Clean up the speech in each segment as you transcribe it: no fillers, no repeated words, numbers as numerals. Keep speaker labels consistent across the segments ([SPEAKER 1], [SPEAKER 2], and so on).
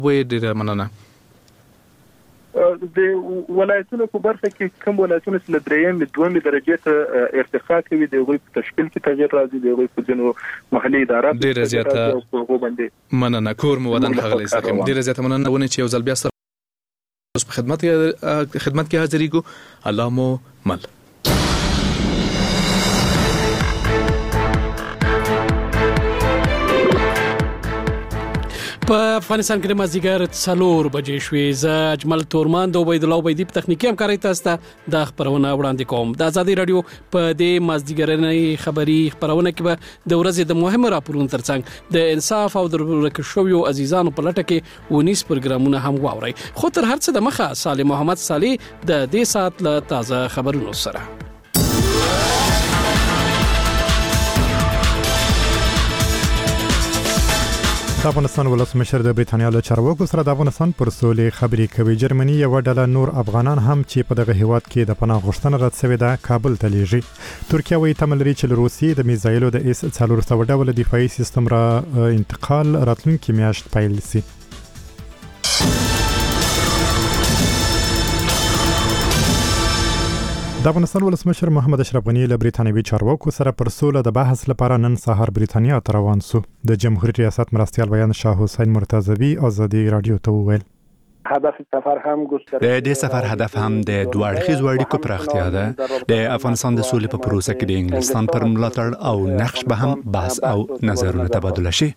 [SPEAKER 1] وې ډېر مننه.
[SPEAKER 2] د ولایتونو په برخه کې کوم ولایتونه چې درېیم دومره درجه ته ارتفاع کوي د غوي په تشکیل کې تغیر راځي د غوي په جنو محلي ادارات
[SPEAKER 1] ډېر زیاته مننه. کور مو ودان خغلی سکم ډېر زیاته مننه ونه چې یو ځل بیا سره په خدمت کې حاضرې کو. الله مو مل.
[SPEAKER 3] په افغانستان کې د مازدیګر 4 بجې شوې. زه اجمل تورمان د عبید الله عبیدی په تخنیکی همکارۍ تاسو ته د خبرونه وړاندې کوم. د آزادي رادیو په دې مازدیګرنۍ خبري خبرونه کې به د ورځې د مهمو راپورونو ترڅنګ د انصاف او د ورکشویو عزیزانو په لټه کې ونیس پروګرامونه هم واوري. خو تر هر څه د مخه صالح محمد صالح د دې سات له تازه خبرونو سره.
[SPEAKER 4] د افغانستان ولسمشر د بریتانیا له چارواکو سره د افغانستان پر سولې خبرې کوي. جرمني یو ډله نور افغانان هم چې په دغه هیواد کې د پناه غوښتنه رد شوې ده کابل ته لیږي. ترکیه وايي تمه لري چې له روسیې د میزایلو د S-400 ډول دفاعي سیستم را انتقال راتلونکي میاشت پیل شي. د افغانستان ولسمشر محمد اشرف غنی له بریتانیوي چارواکو سره پر سوله د بحث لپاره نن سهار بریتانیا ته روان شو. د جمهوریت ریاست مرستیال بیان شاه حسین مرتضوی آزادي رادیو ته وویل
[SPEAKER 5] هدف سفر هم
[SPEAKER 6] د دې سفر هدف هم د دوه اړخیزو اړیکو پراختیا ده. د افغانستان د سولې په پروسه کې د انګلستان پر ملاتړ او نقش به هم بحث او نظرونه تبادله شي.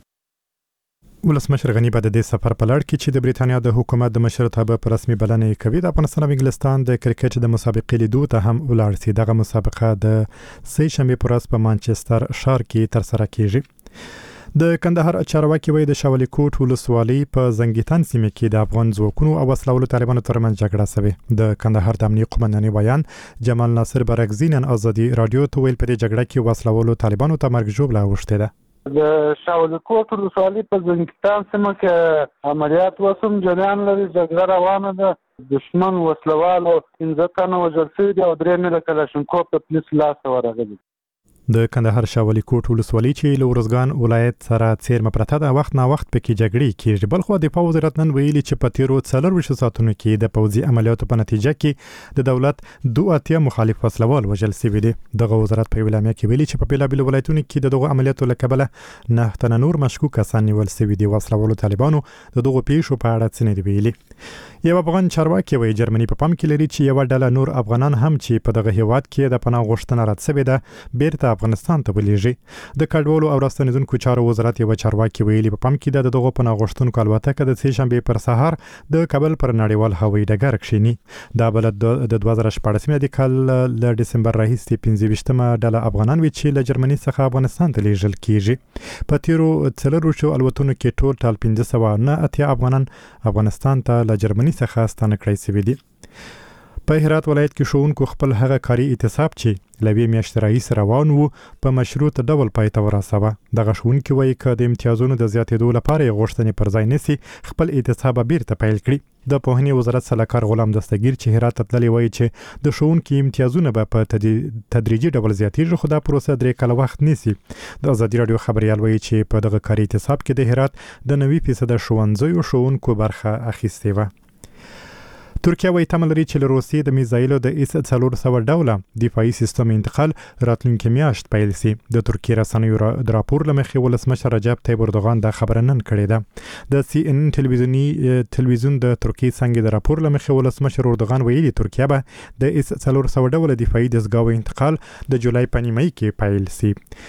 [SPEAKER 4] ولسمشر غنی به د دې سفر په لړ کې چې د بریتانیا د حکومت د مشرتابه په رسمي بلنې کوي د افغانستان او انګلستان د کرکټ د مسابقې لیدو ته هم ولاړ شي. دغه مسابقه د سه شنبه پر ورځ په مانچستر ښار کې تر سره کیږي. د کندهار چارواکي وایي د شاولي کوټ ولسوالۍ په زنګیتان سیمه کې د افغان ځواکونو او وسلوالو طالبانو ترمنځ جګړه شوه. د کندهار د امنیت قومندانۍ بیان جمال ناصر برګزینن آزادي رادیو ته ویل په دې جګړه کې وسلوالو طالبانو ته مرګ ژوبله اوښته ده.
[SPEAKER 5] د شاولي کوټ ولسوالۍ په زنګیتان سیمه کې عملیات وسوم جریان لري. جګړه روانه ده. دشمن وسلوالو 15 تنه وژل شوي دي او 3 ملي کلاشینکوف په پولیس لاس ورغلي.
[SPEAKER 4] د کندهار شاولي کوټ ولسوالۍ چې له ورزګان ولایت سره څیرمه پرته ده وخت نا وخت پکې جګړې کیږي. بلخو د دفاع وزارت نن ویلي چې په تیرو 4 ساعتونو کې د پوځي عملیاتو په نتیجه کې د دولت 2 مخالف وسلوال وژل شوي دي. دغه وزارت په اعلامیه کې ویلي چې په بیلابیلو ولایتونو کې دغه عملیاتو له کبله 9 تنه نور مشکوک کسان نیول شوي دي. وسلوالو طالبانو د دغه پیښو په اړه څه نه دی ویلي. یو افغان چارواکي وایي جرمني په پام کې لري چې یو ډله نور افغانان هم چې په دغه هیواد کې د پناه غوښتنه رد شوې ده بیرته افغانستان ته ولیږي. د کډوالو او راستنیدونکو چارو وزارت یو چارواکي ویلي په پام کې د دغه پناه غوښتونکو الوتکه د سه شنبه پر سهار د کابل پر نړیوال هوایي ډګر کښینی. دا بلد د 2014 کال ل ډسمبر راهیسې 15مه ډله افغانان وی چې له جرمني څخه افغانستان ته لیږل کیږي. په تیرو 4 الوتنو کې ټول 1509 افغانان افغانستان ته له جرمني څخه ستانه کړی شوي دي. په هرات ولایت کې ښوونکو خپل هغه کاري اعتصاب چې لوي میاشت رئیس روان وو په مشروط ډول پای ته ورساوه. دغه ښوونکي وایي چې د امتیازونو د زیاتېدو لپاره غوښتنې پر ځای نسی خپل اعتصاب بیرته پیل کړي. د پوهنې وزارت سلاکار غلام دستگیر چې هرات ته تللی وایي چې د ښوونکو امتیازونه به په تدریجي ډول زیاتېږي خو دا پروسه 3 کاله وخت نیسي. د آزادي رادیو خبريال وایي چې په دغه کاري اعتصاب کې د هرات د 90% ښوونځیو ښوونکو برخه اخیستې و. ترکیه وايي تمه لري چې له روسیې د میزایلو د S-400 ډوله دفاعي سیستم انتقال راتلونکي میاشت پیل شي. د ترکیې رسنیو د راپور لمخې ولسمشر رجب طیب اردوغان د خبره نن کړې ده. د CNN تلویزیون د ترکیې څنګه د راپور لمخې ولسمشر اردوغان ویلي ترکیه به د S-400 ډوله دفاعي دستګاو انتقال د جولای په نیمه کې پیل شي.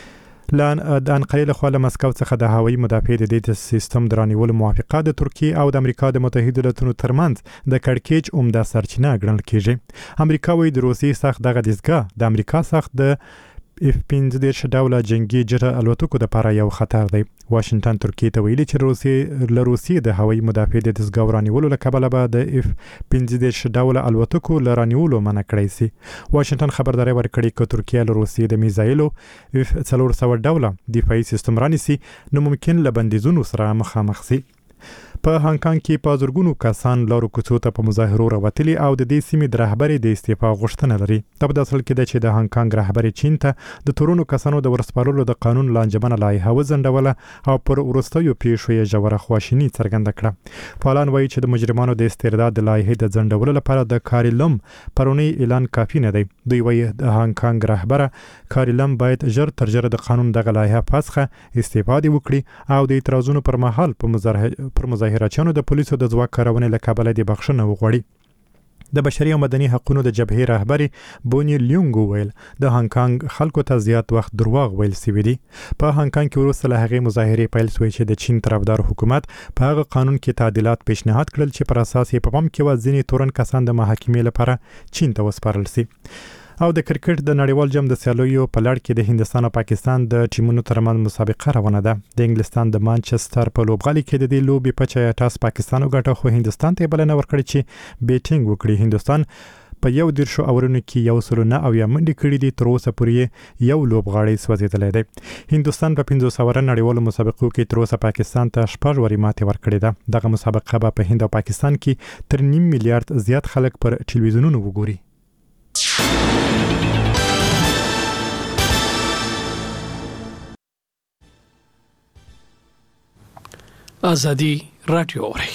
[SPEAKER 4] د انقرې له خوا له مسکو څخه د هوایي مدافع د دې سیستم درانیولو موافقه د ترکیې او د امریکا د متحده ایالاتونو ترمنځ د کړکېچ عمده سرچینه ګڼل کیږي. امریکا وايي د روسیې سخت دغه دستګاه د امریکا سخت د F-15 ډوله جنگي جټ الوتکو د لپاره یو خطر دی. واشنگټن ترکیې ته ویلي چې روسیې د هوایي مدافع د دستګاه رانیولو له کبله به د F-15 ډوله الوتکو له رانیولو منع کړی شي. واشنگټن خبرداري ورکړې چې ترکیه له روسیې د میزایلو F-400 ډوله دفاعي سیستم رانیسي نو ممکن له بندیزونو سره مخامخ شي. په هانګ کانګ کې په زرګونو کسان لارو کوڅو ته په مظاهرو راوتلي او د دې سیمې د رهبرۍ د استعفا غوښتنه لري. دا په اصل کې ده چې د هانګ کانګ رهبري چین ته د تورونو کسانو د ورسپارلو د قانون لانجمنه لایحه وځنډوله او پر وروستیو پیښو یې ژوره خواشیني څرګنده کړه. فعالان وایي چې د مجرمانو د استرداد د لایحې د ځنډولو لپاره د کاري لم پرونی اعلان کافي نه دی. دوی وایي د هانګ کانګ رهبره کاري لم باید ژر تر ژره د قانون دغه لایحه فسخه استفاده وکړي او د اعتراضونو پر مهال پر مظاهرچیانو د پولیسو د ځواک کارونې له کبله د بخښنه وغوړي. د بشري او مدني حقوقو د جبهې رهبري بونی لیونګ ویل د هانګ کانګ خلکو ته زیات وخت دروغ ویل سوي دي. په هانګ کانګ کې وروسته له هغې مظاهرې پیل شوې چې د چین طرفدار حکومت په هغه قانون کې تعدیلات پیشنهاد کړل چې پر اساس یې په پام کې و ځینې تورن کسان د محاکمې لپاره چین ته وسپارل شي. او د کرکټ د نړیوال جام د سیالیو په لړ کې د هندستان او پاکستان د ټیمونو ترمنځ مسابقه روانه ده. د انګلستان د مانچستر په لوبغالي کې د دې لوبې په چا ټاس پاکستان وګټه خو هندستان ته بلنه ورکړي چې بیټینګ وکړي. هندستان په 11 اورونو کې 109 منډې کړې دي. تر اوسه پورې یو لوبغاړی سوځېدلی دی. هندستان په 500 نړیوالو مسابقو کې تر اوسه پاکستان ته 6 وری ماتې ورکړې ده. دغه مسابقه به په هند او پاکستان کې تر 1.5 میلیارډ زیات خلک پر ټلویزیونونو وګوري.
[SPEAKER 3] آزادی رادیو اوري.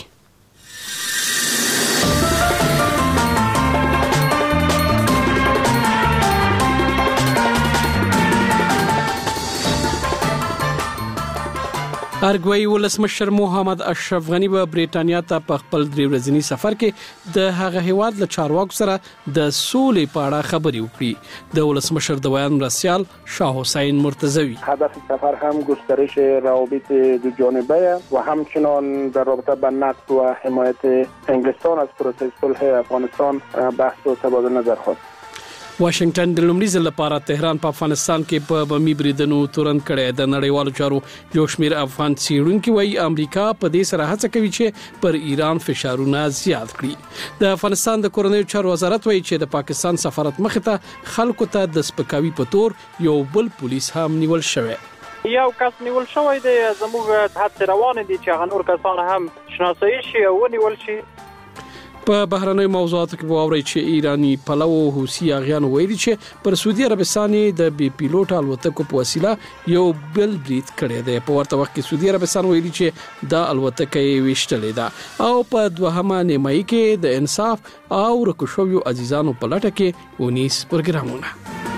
[SPEAKER 3] ارګوي ولسمشر محمد اشرف غنی به بریټانیا ته په خپل 3 ورځنی سفر کې د هغه هیواد له چارواکو سره د سولې په اړه خبرې وکړي. د ولسمشر د بیان مرسیال شاه حسین مرتضوی
[SPEAKER 2] هدف سفر هم گسترش روابط دو جانبه و همچنان در رابطه با نقد و حمایت انگلستان از پروسه صلح افغانستان بحث و تبادل نظر خواست.
[SPEAKER 3] واشنگټن د لومړي ځل لپاره تهران په افغانستان کې په بمي بریدونو تورن کړي. د نړیوالو چارو یو شمېر افغان څېړونکي وایي امریکا په دې سره هڅه کوي چې پر ایران فشارونه زیات کړي. د افغانستان د کورنیو چارو وزارت وایي چې د پاکستان سفارت مخ ته خلکو ته د سپکاوي په تور یو بل پولیس هم نیول شوی.
[SPEAKER 7] یو کس نیول شوی دی. زموږ هڅې روانې دي چې هغه نور کسان هم شناسایی شي او ونیول شي.
[SPEAKER 3] په بهرنۍ موضوعاتو کې واوري چې ایرانی پلو حوثي اغیان ویلي چې پر سعودي عربستان د بي پیلوټ الوتکو په وسیله یو بل برید کړی دی. په ورته وخت کې سعودي عربستان ویلي چې دا الوتکه یې وشتلې ده او په دوهمه نیمایي کې د انصاف او رکوشویو عزیزانو په لټه کې 19 پروګرامونه.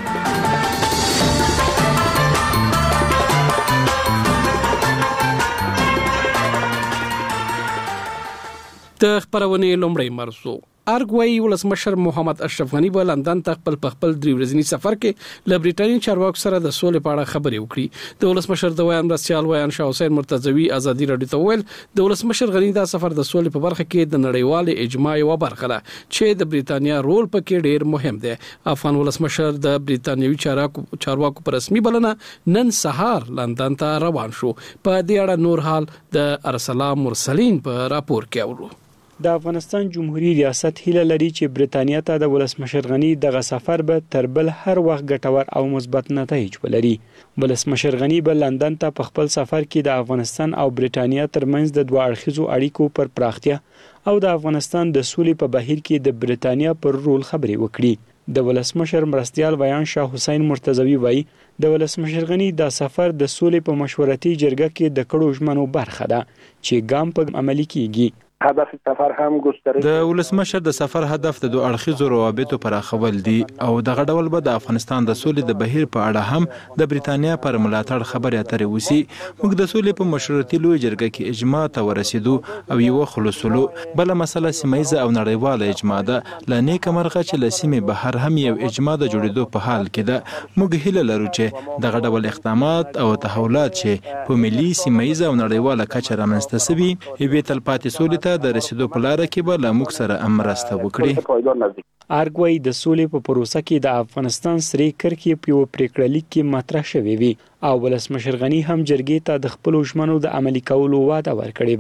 [SPEAKER 3] د خبرونه لومړی مرزو ارګوي ولسمشر محمد اشرف غنی په لندن ته خپل 3 ورځنی سفر کې له بریټانیې چارواکو سره د سولې په اړه خبرې وکړي. د ولسمشر د ویان مرسیال ویان شاه حسین مرتضوی آزادی رادیو ته ویل د ولسمشر غنی دا سفر د سولې په برخه کې د نړیوال اجماع یو برخه ده چې د بریټانیا رول پکې ډیر مهم دی. افغان ولسمشر د بریټانیوي چارواکو پر رسمي بلنه نن سهار لندن ته روان شو. په دې اړه نور حال د ارسلان مرسلین په راپور کې اورو.
[SPEAKER 8] د افغانستان جمهوریت ریاست هیله لري چې بریټانیا ته د ولسمشر غنی دغه سفر به تر بل هر وخت ګټور او مثبت نتایج ولري. ولسمشر غنی به لندن ته په خپل سفر کې د افغانستان او بریټانیا ترمنځ د دوه اړخیزو اړیکو پر پراختیا او د افغانستان د سولې په بهیر کې د بریټانیا پر رول خبرې وکړي. د ولسمشر مرستیال ویان شاه حسین مرتضوی وایي د ولسمشر غنی د سفر د سولې په مشورتي جرګه کې د کړو ژمنو برخه ده چې ګام په عملي کیږي.
[SPEAKER 2] هدف سفر هم گسترش
[SPEAKER 9] د ولسمشر د سفر هدف د دوه اړخیزو روابطو پراخول دي او دغه ډول به د افغانستان د سولې د بهیر په اړه هم د بریټانیا پر ملاتړ خبرې اترې وسی. موږ د سولې په مشورتي لوی جرګه کې اجماع ته ورسېدو او یو خلاصولو. بل مسله سیمایزه او نړیواله اجماع ده. لنیک مرغه چې لسیمه بهر هم یو اجماع د جوړېدو په حال کې ده. موږ هیله لرو چې دغه ډول اقدامات او تحولات چې په ملي سیمایزه او نړیواله کچه رامنځته شوي یوه تلپاتې سولې د رسیدو په لار کې به له موږ سره مرسته وکړي.
[SPEAKER 8] ارګوي د سولې په پروسه کې د افغانستان سری کرکې په یو پریکړه لیک کې مطرح شوی وي او ولسمشر غنی هم جرګې ته د خپل ژمنو د عملي کولو وعده ورکړې و.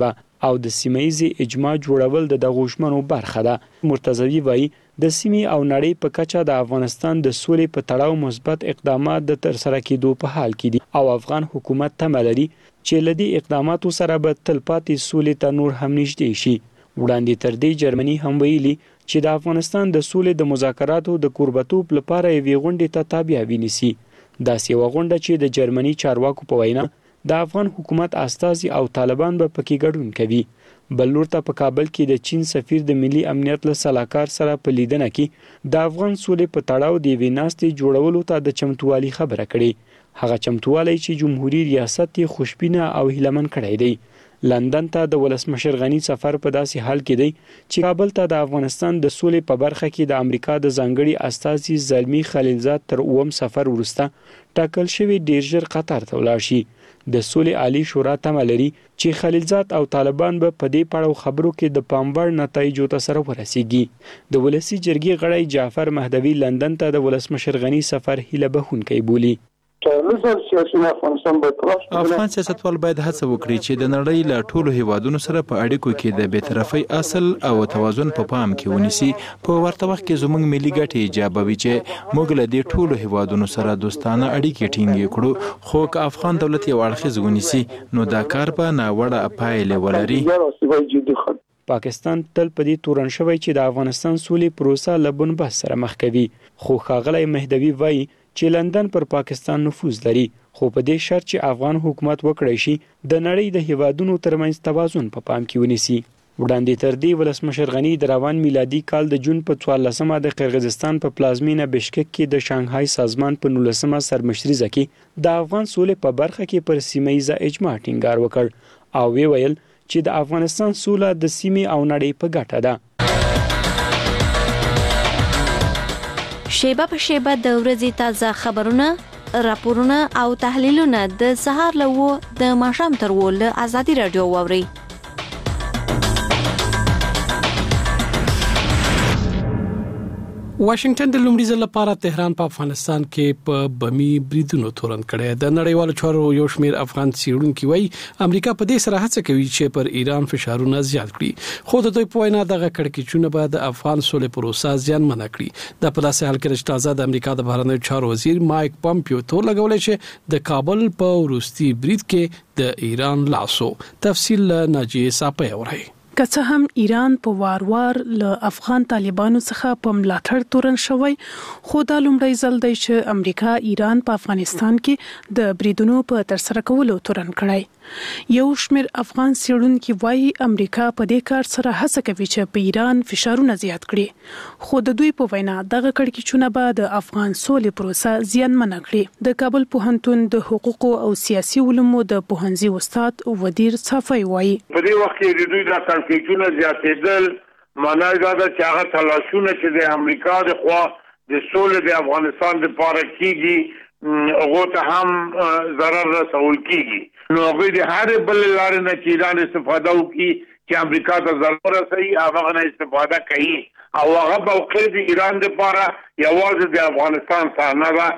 [SPEAKER 8] او د سیمایي اجماع جوړول د دغه ژمنو برخه ده. مرتضوی وایي د سیمې او نړۍ په کچه د افغانستان د سولې په تړاو مثبت اقدامات د ترسره کېدو په حال کې دي او افغان حکومت تمه لري چې لدی اقداماتو سره به تلپاتې سولې ته نور هم نږدې شي. وړاندې تر دې جرمني هم ویلي چې د افغانستان د سولې د مذاکراتو د کوربتوب لپاره یوې غونډې ته تابع ونیسي. داسې یوه غونډه چې د جرمني چارواکو په وینا د افغان حکومت استازي او طالبان به پکې ګډون کوي. بل لور ته په کابل کې د چین سفیر د ملي امنیت له سلاکار سره په لیدنه کې د افغان سولې په تړاو د یوې ناستې جوړولو ته د چمتووالي خبره کړې. هغه چمتووالی چې جمهوریت ریاست یې خوشبینه او هیلمن کړی دی. لندن ته د ولسمشر غنی سفر په داسې حال کې دی چې کابل ته د افغانستان د سولې په برخه کې د امریکا د ځانګړي استازي زلمی خلیلزاد تر اوم سفر وروسته ټاکل شوی ډیر ژر قطر ته ولاړ شي. د سولې عالی شورا تمه لري چې خلیلزاد او طالبان به په دې پړاو خبرو کې د پاموړ نتایجو ته سره ورسیږي. د ولسی جرګې غړی جعفر مهدوی لندن ته د ولسمشر غنی سفر هیله بهونکی بولي.
[SPEAKER 9] افغان سیاستوال باید هڅه وکړي چې د نړۍ له ټولو هیوادونو سره په اړیکو کې د بی‌طرفۍ اصل او توازن په پام کې ونیسي. په ورته وخت کې زموږ ملي ګټې ایجابوي چې موږ له دې ټولو هیوادونو سره دوستانه اړیکې ټینګې کړو، خو که افغان دولت یو اړخیز ونیسي نو دا کار به ناوړه پایلې ولري.
[SPEAKER 8] پاکستان تل په دې تورن شوی چې د افغانستان سولې پروسه له بنبست سره مخ کوي، خو ښاغلی مهدوی وایي چې لندن پر پاکستان نفوذ لري، خو په دې شرط چې افغان حکومت وکړي شي د نړۍ د هیوادونو ترمنځ توازن په پام کې ونیسي. وړاندې تر دې ولسمشر غنی د روان میلادي کال د جون په 14مه د قرغیزستان په پلازمینه بشکک کې د شانګهای سازمان په 19مه سرمشریزه کې د افغان سولې په برخه کې پر سیمایي اجماع ټینګار وکړ او ویل چې د افغانستان سوله د سیمې او نړۍ په ګټه ده.
[SPEAKER 10] شیبه په شیبه د ورځې تازه خبرونه، راپورونه او تحلیلونه د سهار له 9 د ماښام تر 10 له ازادي رادیو واوري.
[SPEAKER 3] واشنگټن د لومړي ځل لپاره تهران په افغانستان کې په بمي بریدونو تورن کړي. د نړیوالو چارو یو شمېر افغان څېړونکو وایي امریکا په دې سره هڅه کوي چې پر ایران فشارونه زیات کړي، خو د دوی په وینا دغه کړکېچونه به د افغان سولې پروسه زیانمنه کړي. د په داسې حال کې چې تازه د امریکا د بهرنیو چارو وزیر مایک پامپیو تور لګولې چې د کابل په وروستي برید کې د ایران لاسو. تفصیل ناجیه صاحب اوري.
[SPEAKER 11] که څه هم ایران په وار له افغان طالبانو څخه په ملاتړ تورن شوی، خو دا لومړی ځل دی چې امریکا ایران په افغانستان کې د بریدونو په ترسره کولو تورن کړی. یو شمېر افغان څېړونکي وایي امریکا په دې کار سره هڅه کوي چې په ایران فشارونه زیات کړي، خو د دوی په وینا دغه کړکېچونه به د افغان سولې پروسه زیانمنه کړي. د کابل پوهنتون د حقوقو او سیاسي علومو د پوهنځي استاد ودیر صافی وایي
[SPEAKER 12] په دې وخت کې د دوی د کړکېچونه زیاتېدل معنی دا ده چې هغه تلاشونه چې د امریکا د خوا د سولې د افغانستان لپاره کیږي هغه ته هم ضرر رسول کیږي، نو هغه د هر بل لارې نه چې ایران استفاده وکړي چې امریکا ته ضرر رسوي هغه نه استفاده کوي او هغه موقع د ایران لپاره یوازې د افغانستان څخه نه ده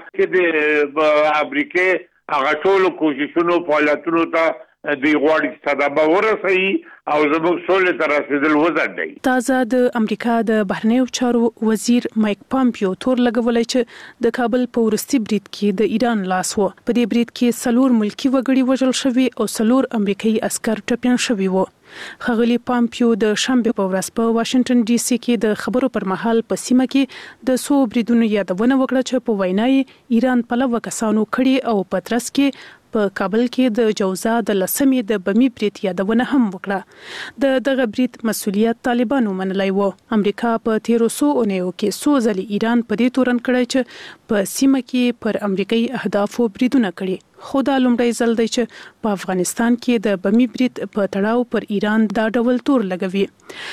[SPEAKER 12] چې د امریکا هغه ټول کوششونو فعالیتونو ته د غواړي صدابه ورسوي او زموږ سولې ته رسیدل وځنډي.
[SPEAKER 11] تازه د امریکا د بهرنیو چارو وزیر مایک پامپیو تور لګولای چې د کابل په وروستي برید کې د ایران لاس و. په دې برید کې 4 ملکی وګړي وژل شوي او 4 امریکایي عسكر ټپيان شوي وو. ښاغلي پامپیو د شنبه په ورځ په واشنگټن ډي سي کې د خبرو پر مهال په سیمه کې د سو بریدونو یادونه وکړه چې په وینای ایران په لوه کسانو کړي او پترس کې په کابل کې د جوزا د لسمې د بمي برید یادونه هم وکړه. دغه برید مسؤلیت طالبانو منلی و. امریکا په 1300 اونیو کې سو ځلې ایران په دې تورن کړی چې په سیمه کې پر امریکایي اهدافو بریدونه کړي، خو دا لومړی ځل دی چې په افغانستان کې د بمي برید په تړاو پر ایران دا ډول تور لګوي.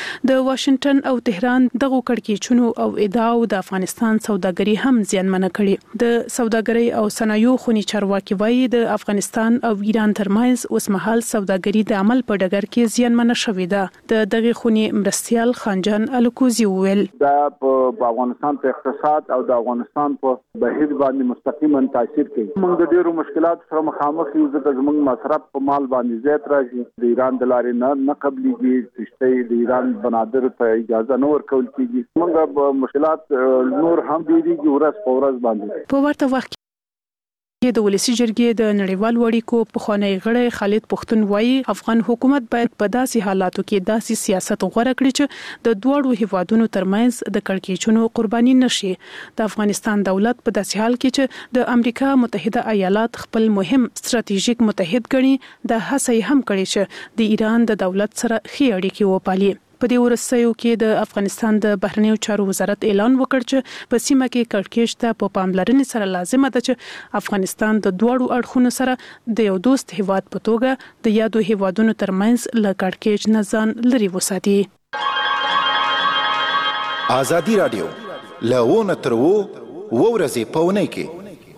[SPEAKER 11] د واشنگټن او تهران دغه کړکېچونو او ادعاو د افغانستان سوداګري هم زیانمنه کړي. د سوداګري او صنایعو خونی چارواکي وایي د افغانستان او ایران ترمنځ اوسمهال سوداګري د عمل په ډګر کې زیانمنه شوې ده. دغه خونی مرستيال خانجان الکوزي ویل
[SPEAKER 2] دا په افغانستان په اقتصاد او د افغانستان په بهیر باندې مستقیما تاثیر کوي. موږ د ډیرو مشکلاتو
[SPEAKER 5] مشکلات سره مخامخ یو ځکه زموږ مصرف په مال باندې زیات راځي. د ایران د لارې نه قبلېږي، کښتۍ د ایران بنادرو ته اجازه نه ورکول کېږي. موږ مشکلات نور هم ډېرېږي ورځ په ورځ باندې.
[SPEAKER 11] په ورته وخت د ولسی جرګې د نړیوالو اړیکو پخوانی غړی خالد پښتون وایي افغان حکومت باید په داسې حالاتو کې داسې سیاست غوړه کړي چې د دوړو هیوادونو ترمنځ د کړکېچونو قرباني نشي. د افغانستان دولت په داسې حال کې چې د امریکا متحده ایالات خپل مهم ستراتیژیک متحد ګڼي د هڅې هم کړي چې د ایران د دولت سره ښې اړیکې وپالي. په دې ورسېو کې د افغانستان د بهرنیو چارو وزارت اعلان وکړ چې په سیمه کې کړکېچ ته په پاملرنې سره لازمه ده چې افغانستان د دوړو اړخونو سره د یو دوست هیواد په توګه د یادو هیوادونو ترمنځ له کړکېچ نه ځان لري وساتي.
[SPEAKER 13] ازادي رادیو لونه تر ورځې په ونې کې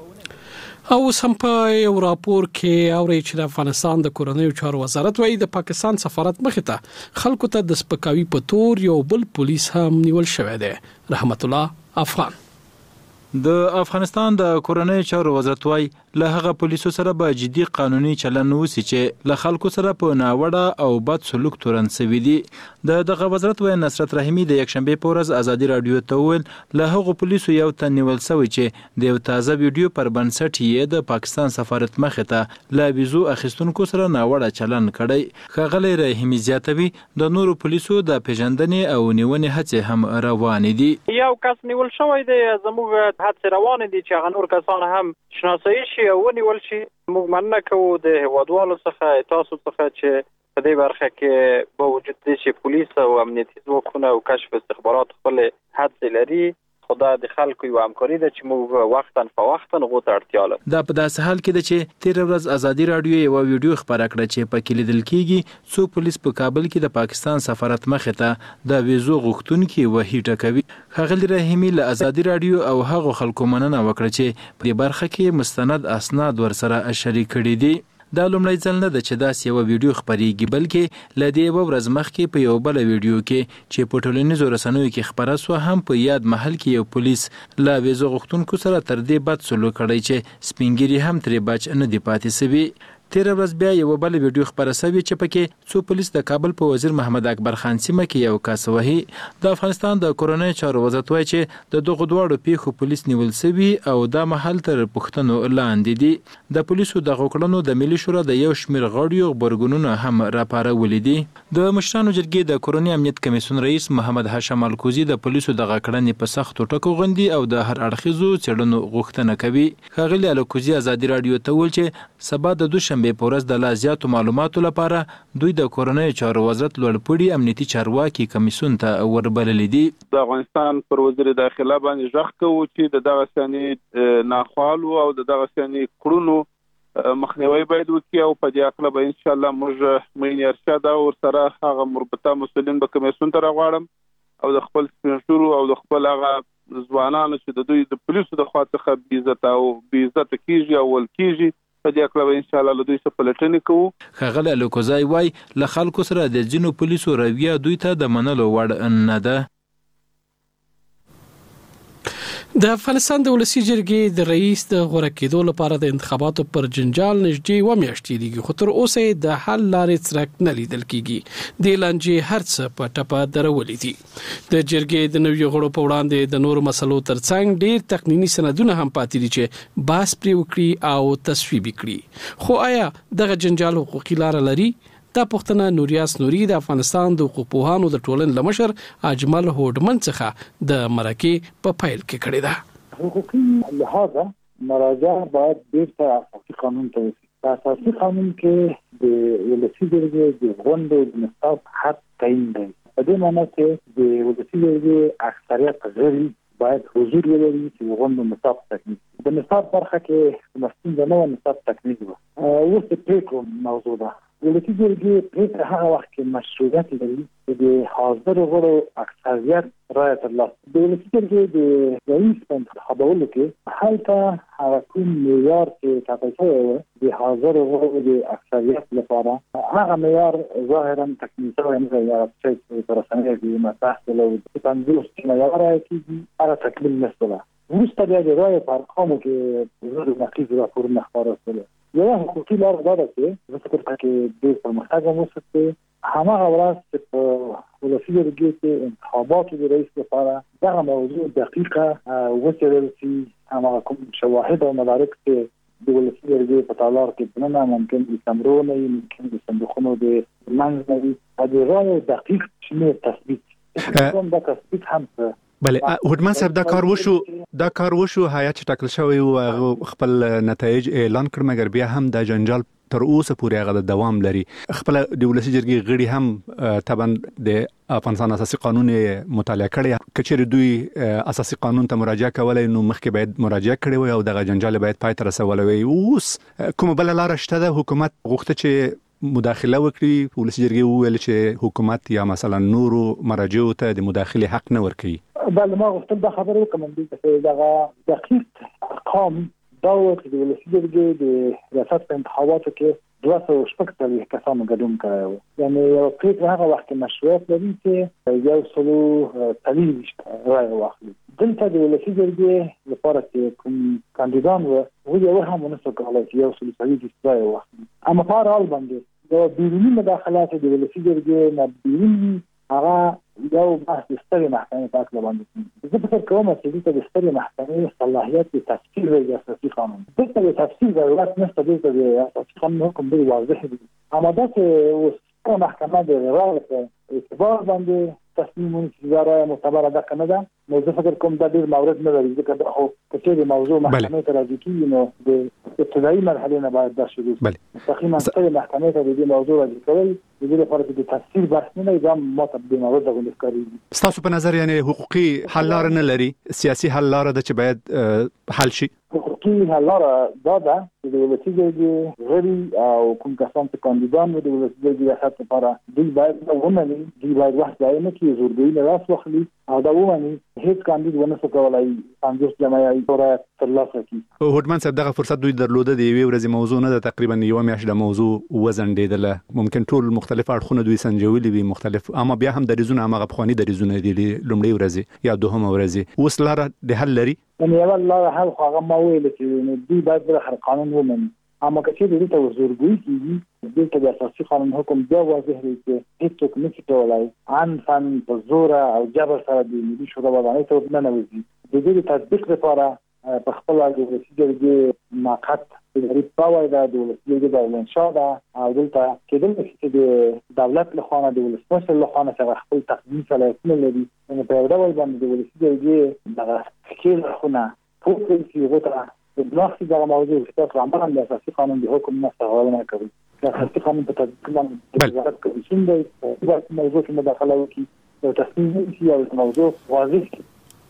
[SPEAKER 3] او سم په یو راپور کې اوري چې د افغانستان د کورنیو چارو وزارت وايي د پاکستان سفارت مخې ته خلکو ته د سپکاوي په تور یو بل پولیس هم نیول شوی دی. رحمت الله افغان.
[SPEAKER 9] د افغانستان د کورنیو چارو وزارت وايي له هغه پولیسو سره به جدي قانوني چلن وسی چې له خلکو سره په ناوړه او بد سلوک تورن سوي دي. دغه وزارت وايي نصرت رحیمی د یکشنبه په ورځ ازادي رادیو ته ویل له هغه پولیسو یو تن نیول شوی چې د یو تازه ویډیو پر بنسټ یې د پاکستان سفارت مخې ته له ویزو اخیستونکو سره ناوړه چلن کړی. ښاغلی رحیمی زیاتوي د نورو پولیسو د پیژندنې او نیونې هڅې هم روانې دي.
[SPEAKER 7] یو کس نیول شوی دی، زموږ هڅې روانې دي چې هغه نور کسان هم شناسایی شي او ونیول شي. موږ مننه کوو د هیوادوالو څخه تاسو څخه چې په دې برخه کې با وجود دي چې پولیس او امنیتي ځواکونه او کشف استخبارات خپل هڅې لري. خدا د خلکو یو همکاري ده چې موږ وختاً فوقتاً غوته اړتیا لرو.
[SPEAKER 9] دا په داسې حال کې ده چې تیر ورځ ازادي رادیو یو ویډیو خبره کړه چې په کې لیدل کېږي څو پولیس په کابل کې د پاکستان سفارت مخې ته د ویزو غوښتونکي وحی ټکوي. ښاغلی رحیمی له ازادي رادیو او هغو خلکو مننه وکړه چې په دې برخه کې مستند اسناد ورسره شریک کړي دي. دا لومړی ځل نه ده چې داسې یوه ویډیو خپرېږي، بلکې له دې یوه ورځ مخکې په یو بله ویډیو کې چې په ټولنیزو رسنیو کې خپره سوه هم په یاد محل کې یو پولیس له ویزو غوښتونکو سره تر دې بد سلوک کړی چې سپین ږیري هم ترې بچ نه دي پاتې سوي. تیر ورځ بیا یو بل ویډیو خبره شوې چې پکې څو پولیس د کابل په وزیر محمد اکبر خان سیمه کې یو کس وهي. د افغانستان د کورنیو چارو وزارت وايي چې د دغه دواړو پیښو پولیس نیول شوي او دا محل تر پوښتنو لاندې دي. د پولیسو د غوکړنو د ملي شورا د یو شمېر غړیو خبرګونونه هم راپارولي دي. د مشرانو جرګې د کورنی امنیت کمیسیون رئیس محمد هاشم الکوزي د پولیسو د غکړنې په سختو ټکو غندي او د هر اړخیزو څېړنو غوښتنه کوي. ښاغلی الکوزي ازادي رادیو ته ویل چې سبا د دوشنبه په ورځ د لا زیاتو معلوماتو لپاره دوی د کورنیو چارو وزارت لوړپوړي امنیتي چارواکي کمیسیون ته وربللي دي.
[SPEAKER 5] د افغانستان پر وزیر داخله باندې ژغ کوو چې د دغه سنې ناخوالو او د دغه سنې کړونو مخنیوي باید وکړي او په دې اړه به ان شاء الله موږ مې ارشاد او سره هغه مربوطه مسولین به کمیسیون ته راغواړم او د خپل سپینشورو او د خپل هغه ځوانانو چې د دوی د پولیسو د خوا څخه بې عزته کیږي او ول کیږي په دې اړه ان شاء الله له دوی څخه پلټنې کوو.
[SPEAKER 9] ښاغلی الکوزی وایي له خلکو سره د ځینو پولیسو رویه دوی ته د منلو وړ نه ده.
[SPEAKER 3] د افغانستان د ولسی جرګې د رئیس د غوړه کېدو لپاره د انتخاباتو پر جنجال نږدې و میاشتې دي، خو تر اوسه د حل لارې څرک نه لیدل کیږي. د لانجې هرڅه په ټپه درولې دي. د جرګې د نویو غړو په وړاندې د نورو مسلو ترڅنګ ډېر تقنینی سندونه هم پاتې دي چې باس پرې وکړي او تصویب کړي. خو آیا دغه جنجال حقوقي لار لري؟ دا پوښتنه نوریاس نوري د افغانستان د حقوق پوهانو د ټولنې لمشر اجمل هوډمن څخه د مرکې په فایل کې کړی ده.
[SPEAKER 14] حقوقي لحاظه مراجعه باید بیرته اساسي قانون ته وشي. په اساسي قانون کې د ولسی جرګې د غونډې د نصاب حد تعیین دی. په دې معنی چې د ولسی جرګې اکثریت غړي باید حضور ولري چې غونډه نصاب تکمیل. د نصاب برخه کې مستند نه نصاب تکمیل و. اوس د پریکړو موضوع ده. ولسی جرګې پریکړه هغه وخت کې مشروعیت لري چې د حاضر غړو اکثریت رایه ترلاسه. د ولسی جرګې د رئیس په انتخابولو کې هلته هغه کوم معیار چې ټاکل شوی و د حاضر غړو د اکثریت لپاره هغه معیار ظاهرا تکمیل شوی نه دی. چې په رسنیو کې مطرح شوی و 50 معیار راځي هغه تکمیل نه شوی. وروسته بیا د رایې په ارقامو کې زر نقیض راپورونه خپاره شول. یو حقوقي لار دا ده چې زه فکر کوم چې د پرمختګ موسسه هماغه ورځ چې ولسی جرګې کې انتخابات د رئیس لپاره دا موضوع دقیقه وڅېړل شي. هماغه کوم شواهد او مدارک چې د ولسی جرګې په تالار کې نه ممکن د سمرو نه ممکن د صندوقونو د منځ نه د رای دقیق شمیر تثبیت کوم دا تثبیت هم
[SPEAKER 6] بله هوډمان صاحب دا کار وشو هيئت ټاکل شوی او خپل نتایج اعلان کړ مګر بیا هم د جنجال تر اوسه پورې هغه د دوام لري. خپل د ولسی جرګې غړي هم طبعا د افغانستان اساسي قانون مطالعه کړي کچېر دوی اساسي قانون ته مراجعه کولای نو مخکې باید مراجعه کړي وي او دغه جنجال باید پای ته رسولای وي. اوس کوم بل لار شته د حکومت غوښته چې مداخله وکړي ولسی جرګې ویل چې حکومت یا مثلا نورو مراجعو ته د مداخله حق نه ورکړي.
[SPEAKER 14] بل ما غوښتل دا خبره وکم چې دغه دقیق ارقام دا د ولسی جرګې د ریاست په انتخاباتو کې 240 کسانو ګډون کړی. یعنی یو پریکړه هغه وخت مشروعیت لري چې یو سلو تلیږي رای واخلي. دلته د ولسی جرګې لپاره چې کوم کاندیدان و یو هم ونسو کولای چې یو سلو تلیږي رای واخلي. اما په هر حال باندې د بیرونی مداخلات د ولسی جرګې نه بیرونی هغه یو بحث د سترې محکمې په اړه باندې زه فکر کوم چې د سترې محکمې صلاحیت د تفسیر د اساسي قانون د تفسیر ضرورت نشته. د اساسي قانون حکم دی واضح دی. اما دا چې محکمه د رایې په اعتبار باندې تصمیم ونیسي معتبره ده که نه ده نو زه فکر کوم دا ډېر مورد نه لري ځکه دا خو که چېرې موضوع محکمې ته راجع کېږي نو د ابتدایي مرحلې نه باید دا شروع شي. مستقیما سترې محکمې ته د دې موضوع راجع کول د دې لپاره چې د تفسیر بحث نه دا ما ته بې مورده غوندې ښکارېږي.
[SPEAKER 6] ستاسو په نظر یعنې حقوقي حل لاره نه لري، سیاسي حل لاره ده چې باید حل شي؟
[SPEAKER 14] حقوقي حل لاره دا ده چې د ولسي جرګې غړي او کوم کسان چې کاندیدان وي د ولسي جرګې ریاست لپاره دوی باید ومني، دوی باید وخت ضایع نه کړي، زورګویي نه لاس واخلي او دا ومني هیڅ کاندید ونه شي کولای 50 جمعیت ترلاسه کړي.
[SPEAKER 6] هوډمان صاحب دغه فرصت دوی درلوده د یوې ورځې موضوع نه ده، تقریبا یوه میاشت د موضوع وزنډېدله، ممکن ټول مختلف اړخونه دوی سنجولي وي مختلف، اما بیا هم دریځونه هماغه پخواني دریځونه دي لومړۍ ورځې یا دوهمه ورځې. اوس لاره د حل لري؟
[SPEAKER 14] یعنې یوه لاره حل خو هغه ما ویل چې دوی باید بالاخره قانون ومني، اما که چېرې دې ته زورګویي کېږي دلته د اساسي قانون حکم بیا واضح دی چې هېڅوک نشي کولی عنفاً په زوره او جبر سره د ملي شورا ودانۍ ته ورننوځي. د دې د تطبیق لپاره په خپله د ولسي جرګې موقت اداري پاور ده، د ولسي جرګې د اعلانشاه ده او دلته کېدلی شي چې د دولت له خوا نه د ولسمشر له خوا نه چې هغه خپل تقدیمي صلاحیتونه لري نو په یو ډول باندې د ولسي جرګې دغه ښکېل اړخونه پوه کړي چې هغو ته بناخذ دغه موضوع چې تاسو عملاً د اساسي قانون د حکم نه استغفال نه کوي. د اساسي قانون په تطبیق باندې د وزارت کمیسیون دی چې موضوع کې مداخله وکړي او تصمیم ونیسي او موضوع واضح کړي.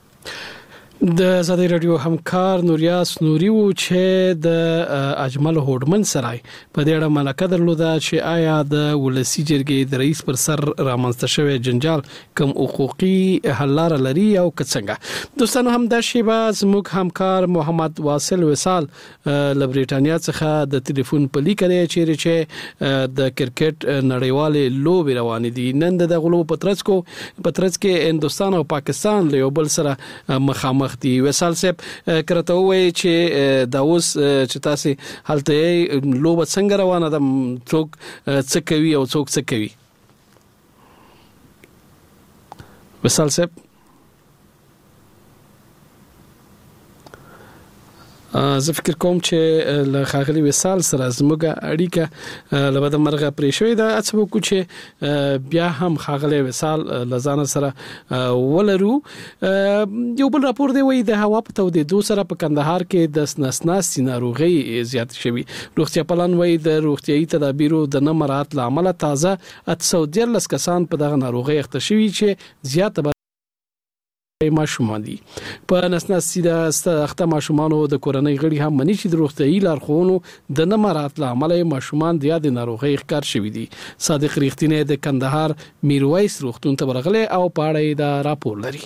[SPEAKER 3] د ازادي رادیو همکار نوریاس نوري و چې د اجمل هوډمن سره په دې اړه ملکه درلوده چې آیا د ولسی جرګې د رئیس پر سر رامنځته شوی جنجال کوم حقوقي حل لاره لري او څنګه. دوستانو هم د شیبه زموږ همکار محمد واصل وصال له بریټانیا څخه د ټلیفون په لیکره چې د کرکټ نړیوالې لوبې روانې دي. نن د غلو پترڅ کې هندستان او پاکستان له یو بل سره مخامخ دي. وصال صاحب کرته وای چې دا اوس چې تاسو هلته لوبه څنګه روانه ده، څوک څه کوي او څوک څه کوي؟ وصال صاحب زه فکر کوم چې له خاغلی وصال سره زموږه اړیکه لبد مرغه پرې شوې ده. اڅ وکړو چې بیا هم خاغلی وصال لزان سره ولرو. یو بل راپور دی وایي د هوا په تودېدو سره په کندهار کې د نسناسي ناروغي زیات شوي. روغتیا پالان وایي د روغتيایي تدابیرو د نه مراعات لامل تازه 813 کسان په دغه ناروغي اخته شوي چې زیات ماشومان دي. په نسناسي د اخته ماشومانو د کورنۍ غړي هم مني چې د روغتيایي لارښوونو د نه مراعات لامل ماشومان د یاد ناروغي ښکار شوي دي. صادق ریښتینی د کندهار میرویس روغتون ته ورغلی او پاړې دا راپور لري.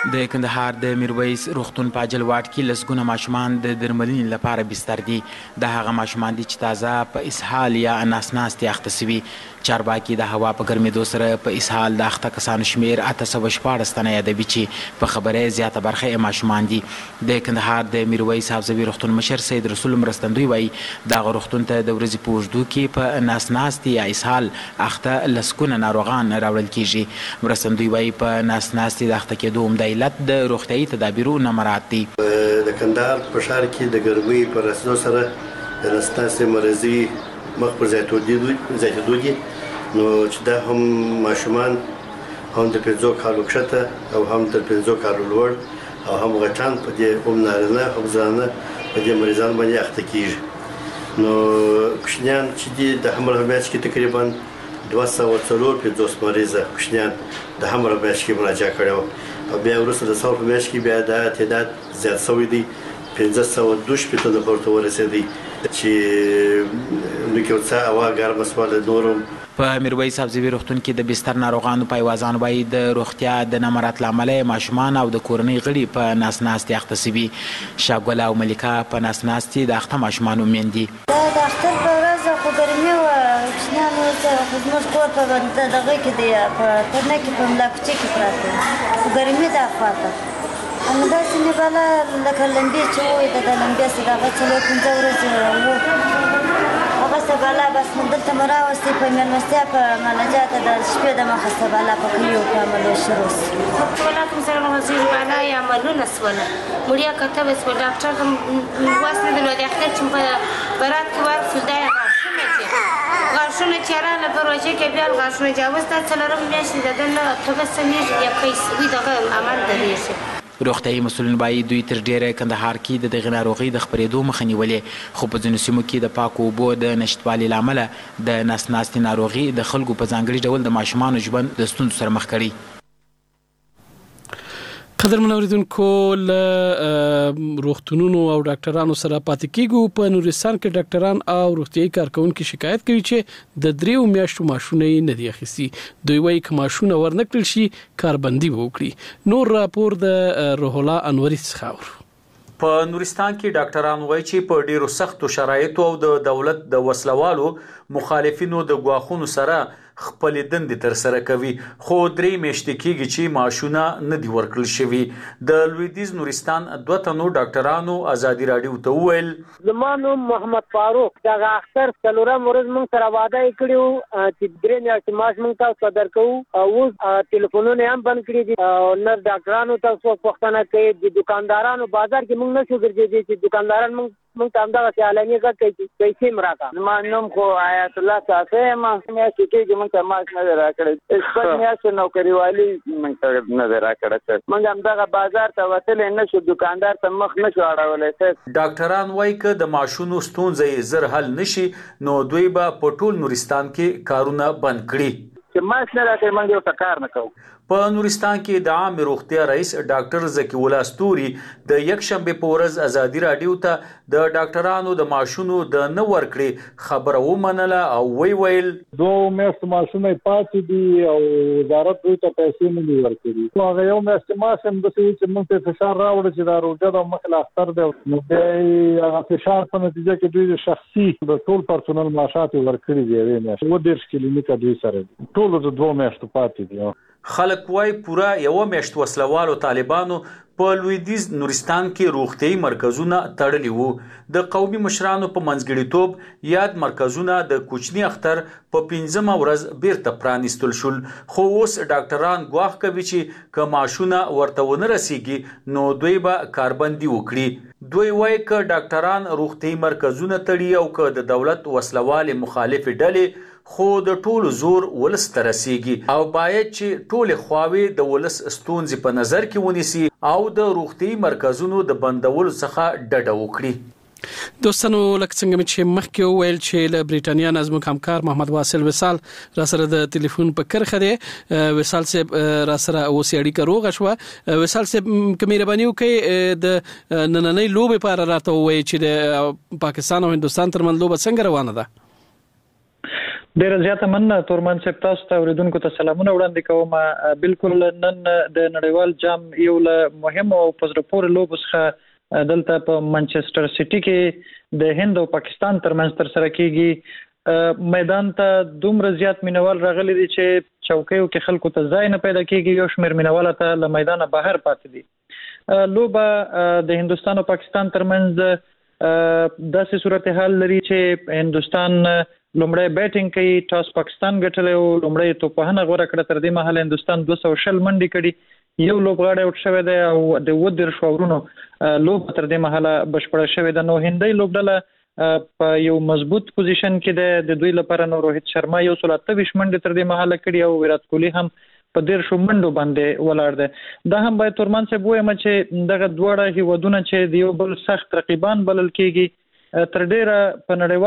[SPEAKER 15] د کندهار د میرویس روغتون په عاجل واټ کې لسګونه ماشومان د درملنې لپاره بستر دي. د هغه ماشومان دي چې تازه په اسهال یا ناسناستې اخته سوي. چارواکي د هوا په ګرمېدو سره په اسهال د اخته کسانو شمېر 814 تنه یادوي چې په خبره زیاته برخه یې ماشومان دي. د کندهار د میرویس حفظوي روغتون مشر سید رسول مرستندوی وایي دغه روغتون ته د ورځې په اوږدو کې په ناسناستې یا اسهال اخته لسګونه ناروغان راوړل کیږي. مرستندوی وایي په ناسناستې د اخته کېدو عمده علت د روغتیايي تدابیرو نه مراعات دي.
[SPEAKER 16] د کندهار په ښار کې د ګرمۍ په رسېدو سره د ناسناستې مرضي مخ پر زیاتېدو دي، نو چې دا هم ماشومان هم د 5 کالو کښته او هم تر 5 کالو لوړ او هم غټان په دې هم نارینه هم زنانه په دې مریضانو باندې اخته کېږي. نو کوچنیان چې دي د حمل په میاشت کې تقریبا 250 مریضه کوچنیان د حمل په میاشت کې مراجعه کړې وه او بیا وروسته د ثور په میاشت کې بیا دا تعداد زیات شوی دی، 512 نفر ته ورسېدی چې نو کې ورڅه هوا ګرمه شوه. نورم
[SPEAKER 15] په میرویس حفظوي روغتون کې د بستر ناروغانو پایوازان وایي د روغتیا د نه مراعات له امله ماشومان او د کورنۍ غړي په ناسناستې اخته سوي. شاګله او ملیکه په ناسناستې د اخته ماشومانو میندې
[SPEAKER 17] د اختر په ورځ خو ګرمي وه، کوچنیان اوس خو زموږ کور په دغه کې دی په ترنه کې په ملا کوچې کې پراته خو ګرمي ده خواته نو داسې مې بله لکه لمبې چې ووایي د لمبې سره هغه 4-5 ورځې وو هغسې بله بس مو دلته مو راوستې په مېلمستیا په مناجاته د شپې د مخسته بله په کلیو کې عملو شروع شو.
[SPEAKER 18] ولکم سره مغزیر بالا یا عملونه سوله مړیا کتبه سوه ډاکټر هم واس نه درلود. اخر چې په برات کې ورسول دا غاښونه چې راله په روژه کې بیا غاښونه جاوز دا 4 میاشتې د ده نه توګه سمیږي یا پیسوي دغه عمل درېږي.
[SPEAKER 15] روغتیايي مسؤلین وایي دوی تر ډیره کندهار کې د دغې ناروغۍ د خپرېدو مخه نیولې، خو په ځینو سیمو کې د پاکو اوبو د نشتوالي له امله د ناسناستې ناروغي د خلکو په ځانګړي ډول د ماشومانو ژوند د ستونزو سره مخ کړي.
[SPEAKER 3] قدرمن اوریدونکو له روغتونونو او ډاکټرانو سره پاتې کیږو. په نورستان کې ډاکټران او روغتیايي کارکونکو شکایت کوي چې د 3 میاشتو ماشونه یې نه دي اخیستي. دوی وایي که ماشونه ورنکړل شي کاربندي وکړي. نور راپور د روح الله انوري څخه.
[SPEAKER 19] په نورستان کې ډاکټران وایي چې په ډیرو سختو شرایطو او د دولت د وسلوالو مخالفینو د غواخونو سره خپل دندې تر سره کوي، خو 3 میاشتې کېږي چې معاشونه نه دي ورکړل شوي. د لویدیځ نورستان 2 تنو ډاکټرانو ازادي راډیو ته وویل
[SPEAKER 20] زما نوم محمد فاروق دغه اختر څلورم ورځ موږ سره واده یې کړي وو چې 3 میاشتې معاش موږ ته درکوو او اوس ټلیفونونه هم بند کړي دي او نه ډاکټرانو ته څوک پوښتنه کوي. د دکاندارانو بازار کې موږ نه شو ګرځېدی چې دکانداران موږ ته همدغسې اعلانیه کوي چې پیسې م راکړه.
[SPEAKER 21] زما نوم خو آیت الله صافی یم. میاشتې کېږي موږ ته معاش نه دی راکړی، شپږ میاشتې نوکریوالي موږ ته نه دی راکړی. موږ همدغه بازار ته وتلی نه شو، دکاندار ته مخ نه شو اړولی.
[SPEAKER 19] ډاکټران وایي که د معاشونو ستونزې زر حل نشي نو دوی به په ټول نورستان کې کارونه بند کړي.
[SPEAKER 21] چې معاش نه راکوي موږ ورته کار نه کوو.
[SPEAKER 19] په نورستان کې د عام روغتیا رئیس ډاکټر زکی الله استوري د یکشنبه په ورځ ازادي راډیو ته د ډاکټرانو د معاشونو د نه ورکړې خبره ومنله او ویل
[SPEAKER 5] 2 میاشتې معاشونه پاتې دي او وزارت دوی ته پیسې نه دي ورکړي. هغه یو میاشت معاش هم داسې وي چې موږ ته فشار راوړي چې دا روژه د مخ له اختر دی، نو بیا هغه فشار په نتیجه کې دوی د شخصي د ټول پرسونل معاشات ورکړي دي. یوې میاشتې 2 کلینیکه دوی سره دي، ټولو د 2 میاشتو پاتې دي.
[SPEAKER 19] خلک وای پورا یو میاشت وسلوالو طالبانو په لویدیځ نورستان کې روغتيایي مرکزونه تړلي وو. د قومي مشرانو په منځګړیتوب یاد مرکزونه د کوچني اختر په 15 ورځ بیرته پرانیستل شول، خو اوس ډاکټران ګواښ کوي چې که معاشونه ورته ونه رسیږي نو دوی به کاربندي وکړي. دوی وایي که ډاکټران روغتيایي مرکزونه تړي او که د دولت وسلوالې مخالف ډلې خو د ټولو زور ولس ته رسیږي او باید چې ټولې خواوې د ولس ستونزې په نظر کې ونیسي او د روغتيایي مرکزونو د بندولو څخه ډډه وکړي.
[SPEAKER 3] دوستانو لکه څنګه چې مخکې وویل چې له بریټانیا نه زموږ همکار محمد واصل وصال را سره د ټلیفون په کرخه دی. وصال صاحب را سره اوس اړیکه روغه شوه. وصال صاحب که مهرباني وکړئ د نننۍ لوبې په اړه راته ووایئ چې د پاکستان او هندوستان ترمنځ لوبه څنګه روانه ده.
[SPEAKER 1] ډیر زیاته مننه تورمان صاحب، تاسو ته اوریدونکو ته سلامونه وړاندې کوم. بالکل نن د نړیوال جام یو له مهمو او په زړه پورې لوبو څخه دلته په منچستر سټي کې د هند او پاکستان ترمنځ تر سره کیږي. میدان ته دومره زیات مینوال راغلي دي چې چوکیو کې خلکو ته ځای نه پیدا کیږي، یو شمېر مینوال ته له میدانه بهر پاتې دي. لوبه د هندستان او پاکستان ترمنځ داسې صورتحال لري چې هندستان لومړی بیټینګ کوي، ټاس پاکستان ګټلی او لومړی توپوهنه غوره کړه. تر دې مهاله هندستان 260 منډې کړي، یو لوبغاړی اوټ شوی دی او د 30 اورونو لوب تر دې مهاله بشپړه شوې ده. نو هندۍ لوبډله په یو مضبوط پوزیشن کې ده. د دوی لپاره نو روهیت شرما 128 منډې تر دې مهاله کړي او ویرات کوهلی هم په 150 منډو باندې ولاړ دی. دا هم باید تورمان صاحب وایم چې دغه دواړه هیوادونه چې د یو بل سخت رقیبان بلل کېږي تر ډیره په نړیوال